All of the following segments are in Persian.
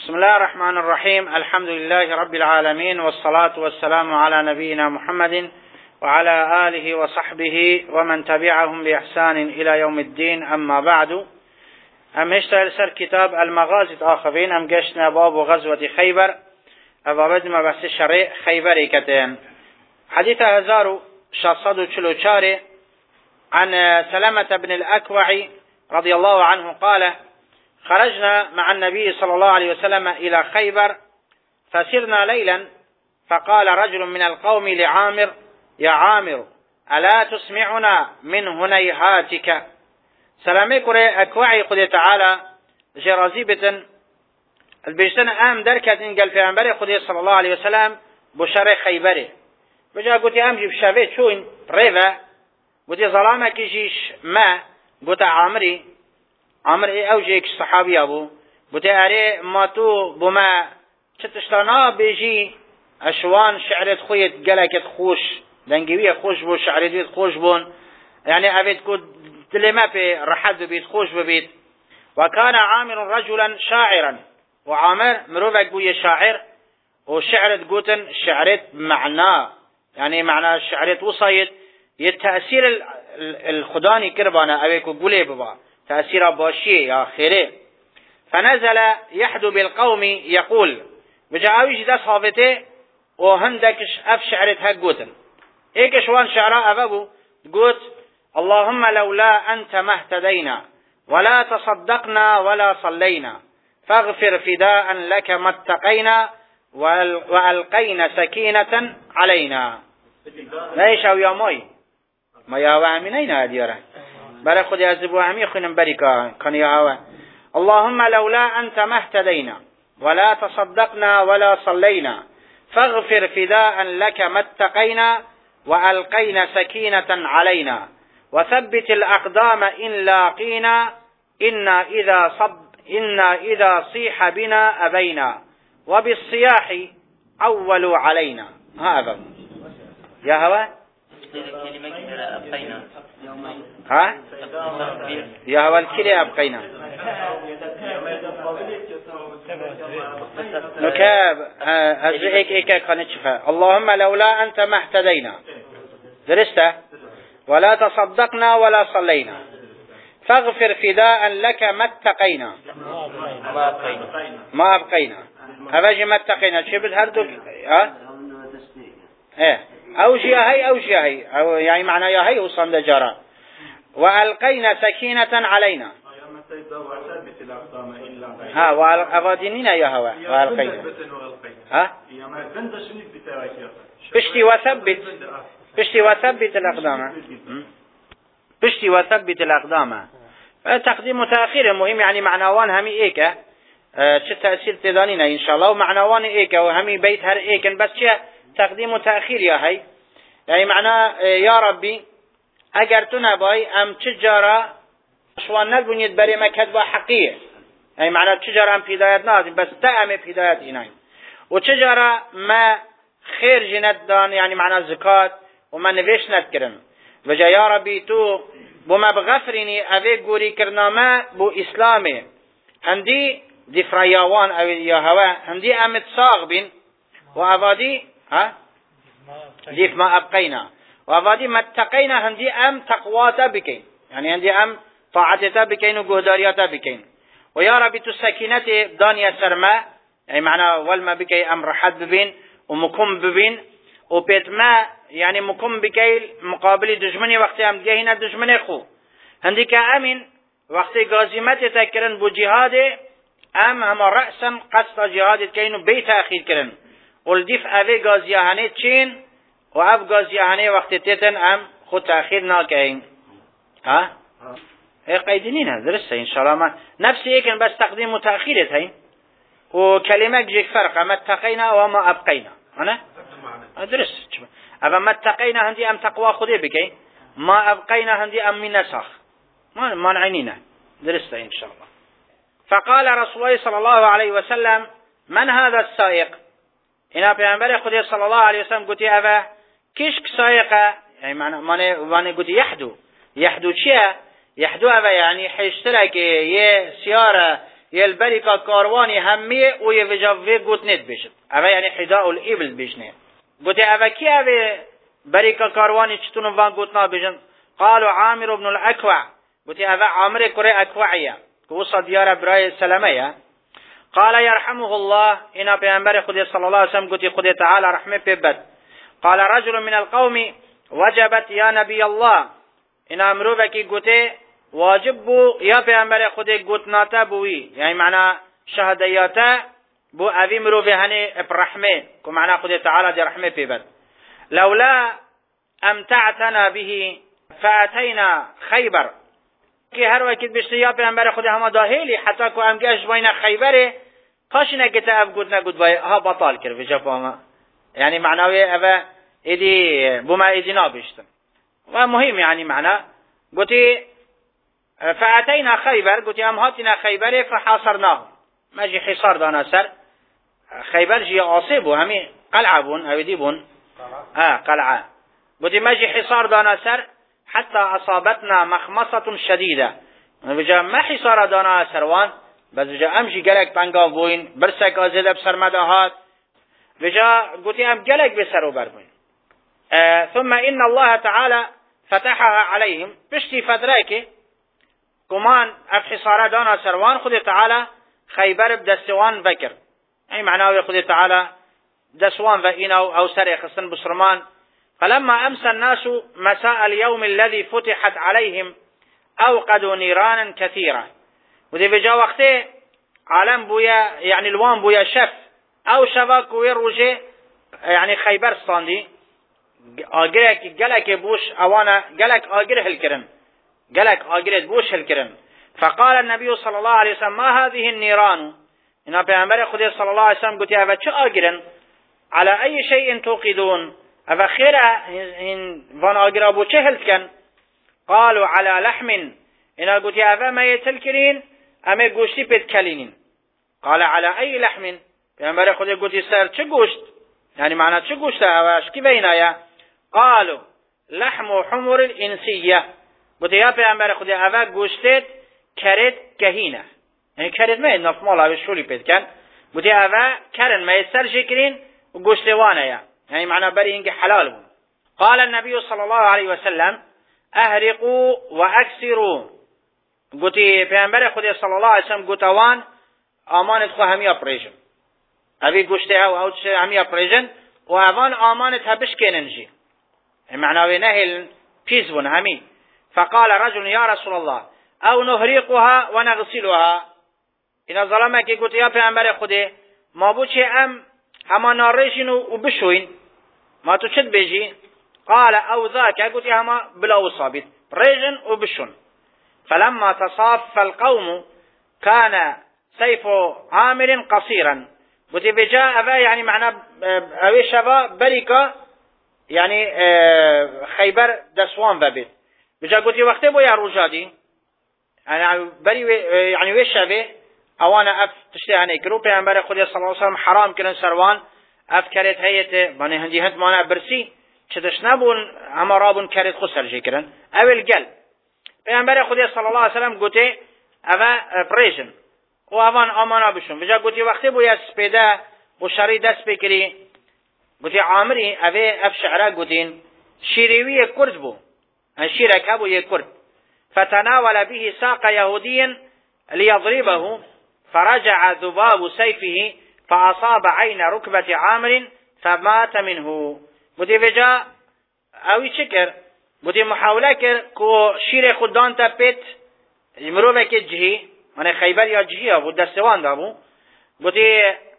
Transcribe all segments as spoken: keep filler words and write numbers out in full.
بسم الله الرحمن الرحيم. الحمد لله رب العالمين، والصلاة والسلام على نبينا محمد وعلى آله وصحبه ومن تبعهم بإحسان إلى يوم الدين. أما بعد، أم اشتغل سر كتاب المغازي آخرين أم قشنا باب غزوة خيبر أبابد ما بحث الشرع خيبر كتين. حديث هزار شاصد وشلوشاري عن سلمة بن الأكوع رضي الله عنه قال: خرجنا مع النبي صلى الله عليه وسلم إلى خيبر فسرنا ليلا، فقال رجل من القوم لعامر: يا عامر، ألا تسمعنا من هنيهاتك؟ سلامي كري أكوعي قد تعالى جرازي بتن البيشتن آم دركة قال في عنبري قد صلى الله عليه وسلم بشار خيبري. بجا قلت أمجي بشافيت شوين ريفا، قلت ظلامك جيش ما، قلت عامري عمر ای او جیک صحابی ابو بوده اره ما تو بما چتشتانا بیجی اشوان شعرت خویت گلکت خوش دنگوی خوش بو شعرت خوش بون، يعني ابيت كود تلما في رحد بيت خوش ببيت. وكان عامر رجلا شاعرا، وعامر مروفك بو شاعر، وشعرت قوتن شعرت معناه، يعني معنى شعرت وصيت يتأثير الخداني كربانا ابيكو قولي ببا تأثير باشيه يا خيره. فنزل يحدو بالقوم يقول: بجاويش دا صافته وهندكش اف شعرت هقوتن ايكش وان شعراء ابابو قوت: اللهم لولا انت ما اهتدينا ولا تصدقنا ولا صلينا فاغفر فداء لك ما اتقينا والقينا سكينة علينا. ليش او يا ماي ما يا وامنين هديره برای خود ازبو همی خونم بریکا کنی هوا. اللهم لولا انت ما اهتدينا ولا تصدقنا ولا صلينا فاغفر فداء لك ما اتقينا والقينا سكينة علينا وثبت الاقدام ان لاقينا إنا اذا صب إنا اذا صيح بنا ابينا وبالصياح اولوا علينا. هذا يا هوا ها يا هو الكلي أبقينا نكاب أزعيك إيكا كانت شفاء. اللهم لولا أنت ما اهتدينا درسته ولا تصدقنا ولا صلينا فاغفر فداء لك ما اتقينا ما أبقينا أباجي ما اتقينا شبت هردك ها ايه أو جيهي أو جيهي أو يعني معنى يهي وصند جرى. وألقينا سكينة علينا ها وأفادينينا يا هوا وألقينا ها بشتي وثبت بشتي وثبت الأقدام بشتي وثبت الأقدام. تقديم وتأخير مهم، يعني معنوان همي إيكا شو تأثير تدانينا إن شاء الله، ومعنوان إيكا وهمي بيت هر إيكا بس شيء تقديم وتأخير يا هاي، يعني معناه يا ربي اگر تو نبای ام چجارا شوان نبونید برای مکد و حقیه، يعني معناه چجارا ام پیدایت نازیم بس تا ام پیدایت اینای و چجارا ما خیر جنت دان، يعني معناه زکات و ما نویش ند کرن و جا یا ربی تو بما بغفرینی اوه گوری کرنامه بو اسلامه هندی دفرایاوان او یا هوا هندی ام تصاغ بین و اوادی ها ديف ما أبقينا وأفادي ما اتقينا هندي أم تقواتا بكين، يعني هندي أم طاعتتا بكين وجهدارياتا بكين. ويا ربي تسكينتي دانيا سرما، يعني معنى والما بكي أم رحد ببين ومكم ببين وبيت ما، يعني مكم بكي مقابل دجمني وقت أم جهنا دجمني خو هندي كأمين وقت غازمات تكرن بجهاد أم هم رأسا قصد جهاد كينو بيت أخير كرن والديف أبي غازيهانه چين و اب غازيهانه وقت تيتن ام خود تأخير ناكين ها هي قيدينين هذا درسته ان شاء الله ما نفس يمكن بس تقديم وتأخير هي وكلمة جيك فرق ما اتقينا وما ابقينا انا ادرس ابا ما اتقينا هندي ام تقوى خدي بكي ما ابقينا هندي ام من نسخ ما ما نعينينا درسته ان شاء الله. فقال رسول الله صلى الله عليه وسلم: من هذا السائق؟ هنا پیامبر خدا صلی الله علیه و سلم گویی اوه کیش سایقه، یعنی معنی معنی معنی گویی یحدو یحدو چیه؟ يحدوها يعني حيشترك يه سيارة یل بریکا کاروانی همیه او یه وجا وی گوت نید بشد اوه یعنی حداء الابل بشنه گوتی اوه کی اوه بریکا کاروانی چطور وان گوت نا بشن قالوا عامر بن الاكوع گوتی اوه عامر کره اکوعیه که وصا دیار برای سلمه قال يرحمه الله إنا پیغمبر خدا صلى الله عليه وسلم قلت خدا تعالى رحمه ببد قال رجل من القوم وجبت يا نبي الله إنا مروفكي قلت واجب بو يا پیغمبر خدا قلت ناتا بوي يعني معنى شهدياتا بو أبي مروفي هني برحمه كو معنى خدا تعالى دي رحمه ببد لولا أمتعتنا به فأتينا خيبر که هر وقت بشتی یا پیامبر خدا هم داهلی حتی که ام گشت وین خیبره کاش نگته اف گود نگود وای ها بطال کرد وجا پاما یعنی معناوی اوه ایدی بوما ایدی نابشتن و مهم یعنی معنا گوتی فاتینا خیبر گوتی ام هاتینا خیبره فحاصرناه ماجی حصار دانا سر خیبر جی عاصبو همی قلعه بون اویدی بون اه قلعه گوتی ماجی حصار دانا سر حتى أصابتنا مخمصة شديدة بجا ما حصار دانا سروان بس بجا أمشي قلق بانقاف بوين برسك أزيد بسر مدهات بجا قلت أم قلق بسرو بربوين آه ثم إن الله تعالى فتحها عليهم بشتي فتراك كمان أف حصار دانا سروان خذ تعالى خيبر بدستوان بكر أي معناه خذ تعالى دسوان فإنا أو سري خصن بسرمان فلما أمسى الناس مساء اليوم الذي فتحت عليهم أوقدوا نيرانا كثيرة وذي بجا وقته عالم بويا يعني الوان بويا شف أو شباك ويروجي يعني خيبر صاندي آجرك جلك بوش أوانا جلك آجره الكرم جلك آجره بوش الكرم فقال النبي صلى الله عليه وسلم ما هذه النيران إن بيعمر خدي صلى الله عليه وسلم قلت يا فتش آجرن على أي شيء توقدون أفا خيرا إن فان آجرا بو چهل كان قالوا على لحم إن قلت يا أفا ما يتلكرين أما قوشتي بتكلينين قال على أي لحم بيعمر خدي قلت سر چه قوشت يعني معنى چه قوشت أفاش كي بينايا قالوا لحم حمر الإنسية قلت يا بيعمر خدي أفا قوشتت كرد كهينة يعني كرد ما ينف مالا بشولي بيت كان قلت يا أفا كرن ما يسر شكرين وقوشت وانايا يعني معنى بري إنك حلال قال النبي صلى الله عليه وسلم أهرقوا وأكسروا قلت بيعمر خدي صلى الله عليه وسلم قلت وان آمانت خو همي أبريجن أبي قوشتها و أوتش همي أبريجن وأوان آمانتها بشكيننجي معنى نهل بيزبون همي فقال رجل يا رسول الله أو نهريقها ونغسلها إن ظلمك قلت يا بيعمر خدي ما بوشي أم هما ناريشين وبشوين ما تشد بيجي قال أو ذاك قلت يا هما بلا وصابت ريجن وبشون فلما تصاف القوم كان سيف عامر قصيرا قلت بجاء أبا يعني معنى أبي شبا بريكا يعني خيبر دسوان ببيت بجاء قلت وقت بو يا رجادي أنا بري يعني ويش أبي أوانا أف تشتهي نيكرو پیغمبر خدا صلى الله عليه وسلم حرام كرن سروان أف كرت هيته بني هندي هند مانا برسي چدش نبون هما رابون كرت خسر جي كرن أول قل پیغمبر خدا صلى الله عليه وسلم قلت أفا بريجن و اوان آمانا بشون بجا قلت وقتی بویا سپیده و شری دست بکری قلت عامری اوه اف شعره قلتين شیریوی کرد بو شیرک هبو یک کرد فتناول به ساق يهودي ليضربه فرجع ذباب سيفه فأصاب عين ركبة عامر فمات منه قلت بجا اوی چکر قلت محاوله کر که شیر خودان تا پیت مروفه که جهی من خیبر یا جهیه بود دستوان دا بود گوتی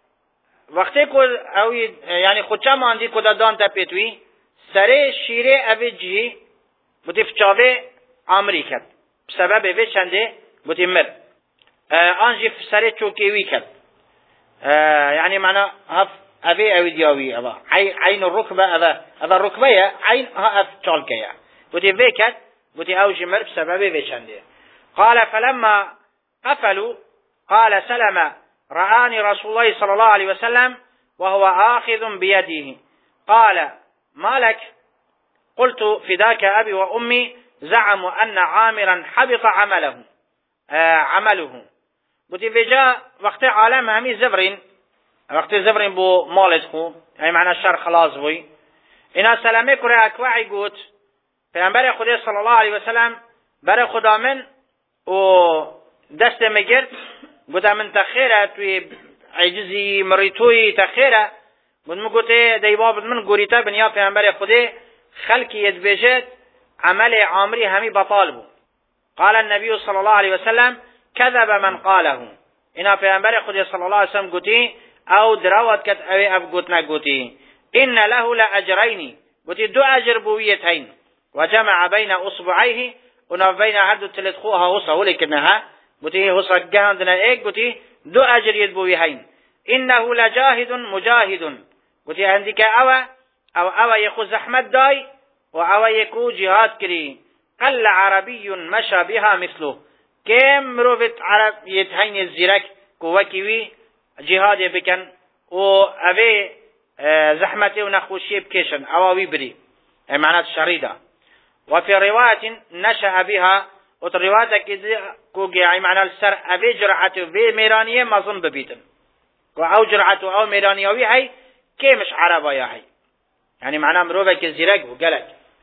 وقتی که اوی یعنی خودچه ماندی که دادان تا پیتوی سره شیره اوی جهی گوتی فچاوه عامری کرد سبب اوی چنده گوتی مر آنجی سره چوکیوی کرد یعنی معنی هف اوی اوی دیاوی اوی عین الرکبه اوی اوی رکبه عین ها اف چالکه گوتی اوی کرد گوتی اوجی مر سبب اوی چنده قال فلما قفلوا قال سلم رآني رسول الله صلى الله عليه وسلم وهو آخذ بيده قال ما لك قلت فداك أبي وأمي زعموا أن عامرا حبط عمله آه عمله گوتی ویجا وقتی عالم همی زبرین وقتی زبرین بو مالت خو یعنی معنی شر خلاص بوی اینا سلامه کره اکوعی گوت پیامبر خدا صلی الله علیه و سلم بر خدا من و دست مگرد گوتا من تخیره توی عجزی مریتوی تخیره گوت مگوته دیباب من گوریتا بنیا پیامبر خدا خلقی یدبیجد عمل عامری همی بطال بو. قال النبي صلى الله عليه وسلم كذب من قاله. اینا پیامبر خدا صلی الله علیه وسلم گوتی او دراوت کت اوی اب گوتنا گوتی ان له لاجرین گوتی دو اجر بویت هین و جمع بین اصبعیه و بین هر دو تلت خوها وصا ولکنها گوتی وصا گهاندنا ایک گوتی دو اجر ید بوی هین انه لجاهد مجاهد گوتی عندك او او او یخو زحمت دای و او یکو جهاد کری قل عربی مشى بها مثله کم مروفت عرب یتهین زیرک کوکیوی جهاد بکن و اوی زحمت و نخوشی بکشن اواوی بری معنات شریده و فی روایت نشأ بها و روایت که کوگی معنی السر اوی جرعت و میرانیه مظن ببیتن و او جرعت و او میرانیوی هی کمش عربایا هی يعني معناه مروفه كزيرك وقالك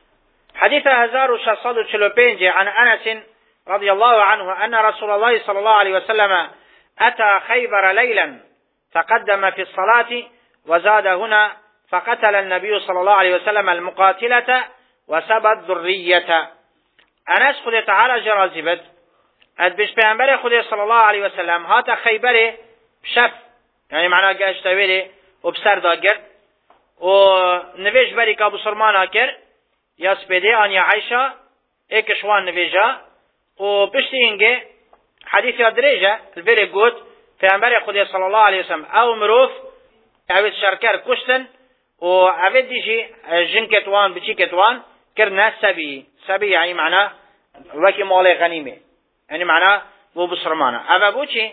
حديث هزار وشصاد وشلوبينج عن أنس رضي الله عنه أن رسول الله صلى الله عليه وسلم أتى خيبر ليلا فقدم في الصلاة وزاد هنا فقتل النبي صلى الله عليه وسلم المقاتلة وسبى الذرية. أنس خذ تعالى جرازبت أدبش بأنبر خذ صلى الله عليه وسلم هات خيبر بشف يعني معناه قاش تويله وبسر داقر و نویج بری که بسرمان ها کر یا سپیده آنیا عیشا ایکشوان نویجا و پشتی اینگه حدیث یا دریجه البری گوت پیامبر خدا صلی الله علیه وسلم او مروف اوید شرکر کشتن و اوید دیجی جن کتوان بچی کتوان کرنا سبی سبی یعنی معنی وکی مال غنیمه یعنی معنی و بسرمانه اوه بو چی؟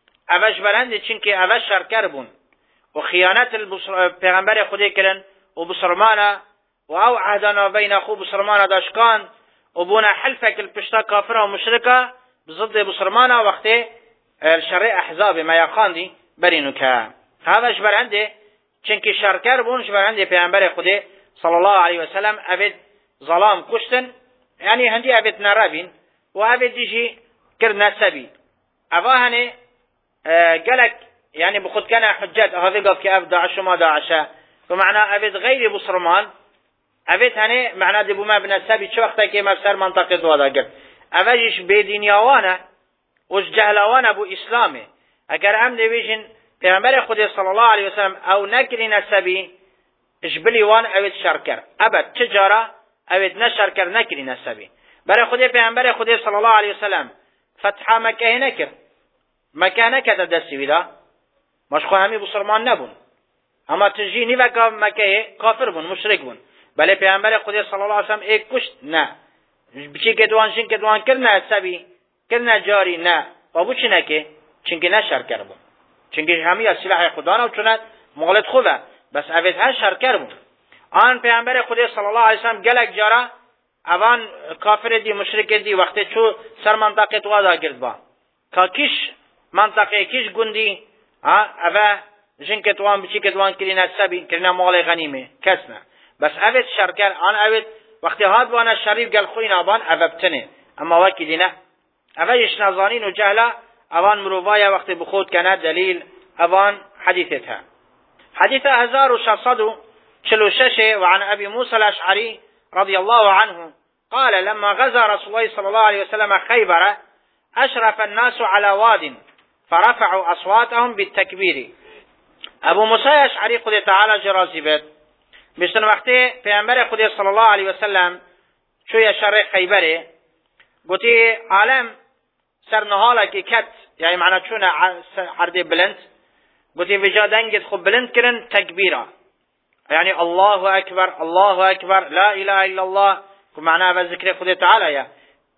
اوش برنده چنکه اوش شرکر بون و خیانت پیغمبر خدا کردن و بسرمانه و او عهدنا بین خو بسرمانه داشکان و بونا حلفک الپشتا کافره و مشرکه بضد بسرمانه وقتی الشرع احزاب ما یقاندی برینو که هاوش برنده چنکه شرکر بونش برنده پیغمبر خدا صلی الله علیه وسلم اوید ظلام کشتن یعنی هندی اوید نرابین و اوید دیجی کرد نسبی اوه هنه گلک يعني بخد كان حجات هذا قف كأف داعش وما داعشه فمعنى أبد غير بصرمان أبد هني معنى دبو ما بنسبي شو وقتها كي مفسر منطقة وهذا قف أبدش بدنياوانا وش جهلاوانا بو إسلامي أجر أم دبيجن پیغمبر خدا صلى الله عليه وسلم أو نكري نسبي إشبلي وان أبد شركر أبد تجارة أبد نشركر نكري نسبي برا خدا پیغمبر خدا صلى الله عليه وسلم فتح مكة نكر مكة نكر دسي بدا مشخو همی بسرمان نبون اما تجی نیو که مکه کافر بون مشرک بون بله پیامبر خدا صلی الله علیه وسلم ایک کشت نه بچی که دوان شین که دوان کرنه سبی کرنه جاری نه و بو چی نکه چنکه نه شرکر بون چنکه همی از سلاح خدا نه چونت مغلط خوبه بس اوید ها شرکر بون آن پیامبر خدا صلی الله علیه وسلم گلک جارا اوان کافر دی مشرک دی وقتی چو سر منطقه تو ادا کرد با که کش منطقه کش گندی ها اوه جن کتوان بچی کتوان کرنا سبی کرنا مال غنیمه کسنا بس اوید شرکر آن اوید وقتی هاد وانا شریف گل خوی نابان اوه بتنه اما وکی دینا اوه یش نظانین و جهلا اوان مروفایا وقتی بخود کنه دلیل اوان حدیثتها حديث هزار وشصد شلوشش وعن أبي موسى الأشعري رضي الله عنه قال لما غزا رسول الله صلى الله عليه وسلم خيبر أشرف الناس على واد فرفعوا أصواتهم بالتكبير. أبو موسى الأشعري خد تعالى جرازي بيت بشتن وقتی پیامبر خدا صلی الله علیه وسلم شوی شر خیبره گوتی عالم سر نهاله که کت یعنی معنی چون عرض بلند گوتی وجادنگت خب بلند کرن تکبیره یعنی الله اکبر الله اکبر لا اله الا الله که معنی به ذکر خدا تعالی یا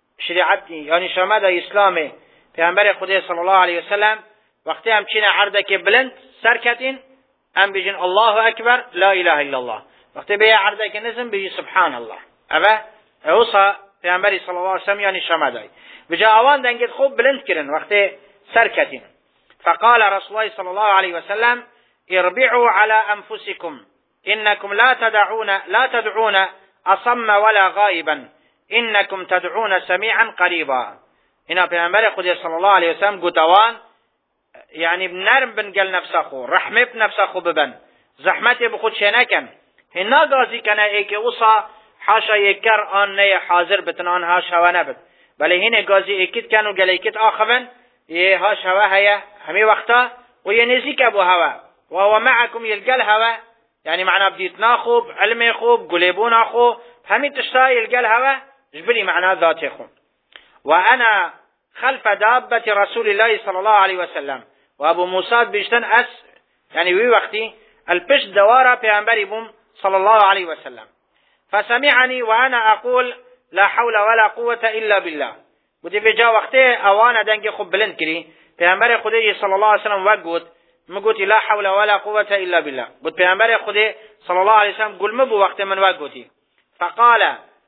شریعت یعنی شامل اسلام پیامبر خدا صلی الله علیه وسلم وقتی هم چین عرضه که بلند سر کتین هم بجن الله اکبر لا اله الا الله وقتی به عرضه که نزم بجی سبحان الله اوه اوصا پیامبر صلی الله علیه وسلم یعنی شامل بجا آوان دنگت خوب بلند کرن وقتی سركة. فقال رسول الله صلى الله عليه وسلم اربعوا على أنفسكم إنكم لا تدعون لا تدعون أصم ولا غائبا إنكم تدعون سميعا قريبا. اینا پیامبر خدا صلی الله علیه وسلم گوتوان یعنی نرم بن گل نفس خو، رحمه بن نفس خو ببن، زحمت بخود شنکن. هنا گازی کنه ای که اوصا حاشا یکر آن نه حاضر بتن آن ها شوا نبد، بله هینه گازی اکید کن و گل اکید آخوان یه ها شوا هیا همی وقتا و یه نزیک ابو هوا و هو معکم یلگل هوا، یعنی معنا بدیتنا خوب، علم خوب، گلیبونا خوب، همی تشتا یلگل هوا جبری معنا ذات خوب. و انا خلف دابة رسول الله صلى الله عليه وسلم و ابو موسی بیشتن اس یعنی وی وقتی الپش دوارا پیامبری بوم صلى الله عليه وسلم. فسمعني وانا اقول لا حول ولا قوة الا بالله. بودی به جا وقتی اوان دنگ خوب بلند کری پیامبر خدا صلی الله علیه وسلم وگوت مگوتی لا حول ولا قوة الا بالله. بود پیامبر خدا صلی الله علیه وسلم گل مبو وقت من وگوتی. فقال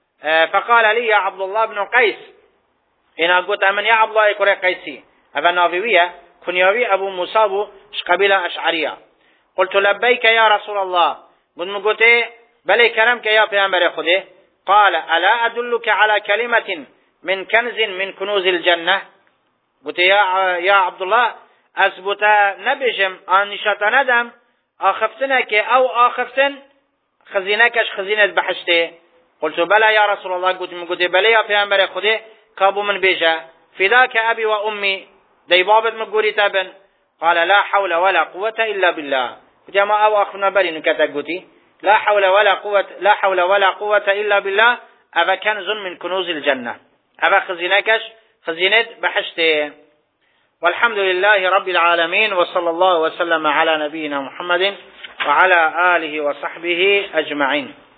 فقال لي يا عبد الله بن قيس، اینا گوت من یا عبد الله کره قیسی، اما ناویه کنیاوی ابو موسی بو قبیله اشعریه. قلت لبیک یا رسول الله، بود مگوتی بله کرم که یا پیامبر خدا. قال الا ادلك على كلمة من كنز من كنوز الجنة. قلت يا يا عبد الله اثبت نبجم ان نشات ندم اخفتنك او اخفتن خزينكش خزينة بحشته. قلت بلى يا رسول الله. قلت من قلت بلى يا پیامبر خدا. كابو من بيجا فداك ابي وامي دي بابت مقوري تابن. قال لا حول ولا قوة الا بالله. قلت يا ما او اخفنا بري نكتا قلتي لا حول ولا قوة لا حول ولا قوة الا بالله. ابا كنز من كنوز الجنة، ابا خزينكش خزينة بحشته. والحمد لله رب العالمين، وصلى الله وسلم على نبينا محمد وعلى آله وصحبه أجمعين.